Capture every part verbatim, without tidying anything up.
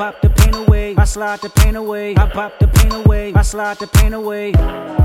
pop the pain away. I slide the pain away. I pop the pain away. I slide the pain away.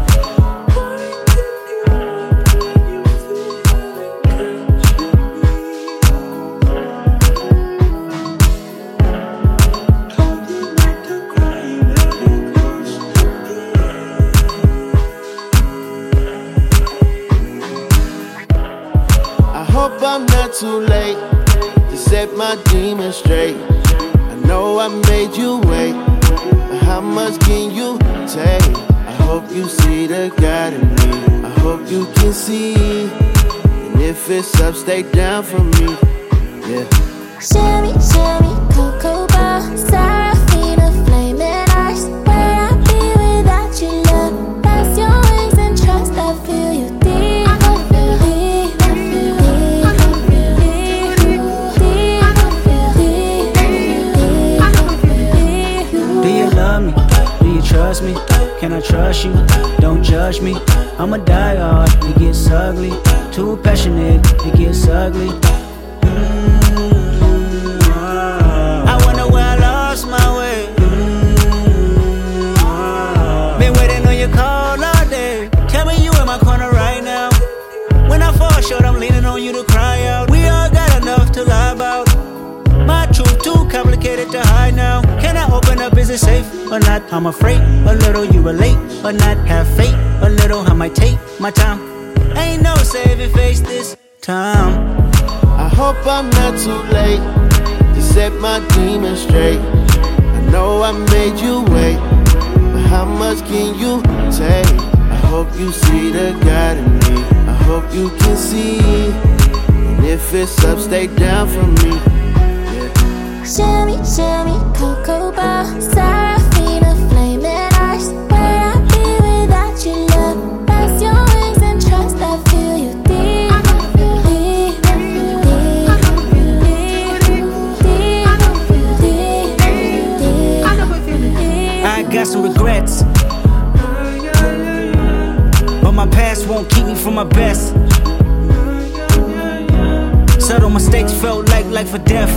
Hope I'm not too late to set my demons straight. I know I made you wait, but how much can you take? I hope you see the God in me. I hope you can see, and if it's up, stay down for me. Yeah. Shimmy, shimmy, cocoa bar, Serafina, flaming eyes. Where I be without you, love? Press your wings and trust. I feel you deep. Trust me, can I trust you? Don't judge me. I'm a diehard, it gets ugly. Too passionate, it gets ugly. Mm-hmm. I wonder where I lost my way. Mm-hmm. Been waiting on your call all day. Tell me you in my corner right now. When I fall short, I'm leaning on you to cry out. We all got enough to lie about. My truth too complicated to hide now. Can I open up, is it safe or not? I'm afraid a little you relate or not. Have faith a little, I might take my time. Ain't no saving face this time. I hope I'm not too late to set my demons straight. I know I made you wait, but how much can you take? I hope you see the God in me. I hope you can see, and if it's up, stay down for me. Shimmy, shimmy, cocoa bar, Serafina, flaming eyes. Where I be without you, love? Press your wings and trust. I feel you deep, deep, deep, deep. I got some regrets, but my past won't keep me from my best. Subtle mistakes felt like life or death.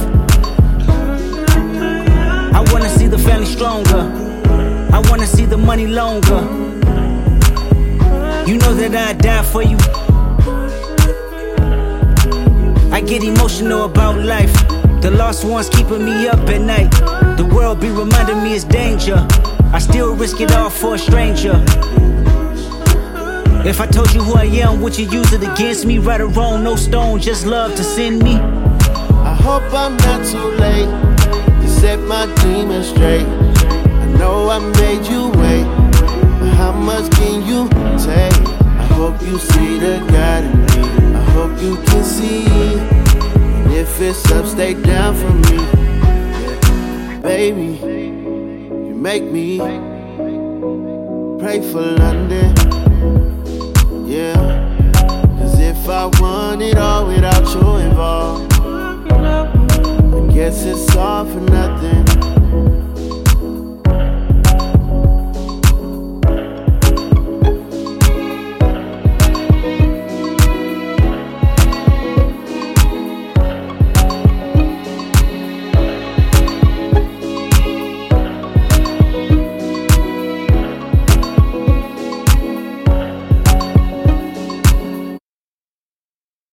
I wanna see the family stronger. I wanna see the money longer. You know that I'd die for you. I get emotional about life. The lost ones keeping me up at night. The world be reminding me it's danger. I still risk it all for a stranger. If I told you who I am, would you use it against me? Right or wrong, no stone, just love to send me. I hope I'm not too late to set my demons straight. I know I made you wait, but how much can you take? I hope you see the God in me. I hope you can see, and if it's up, stay down for me. Yeah. Baby, you make me pray for London. Yeah, cause if I want it all without you involved, I guess it's all for nothing.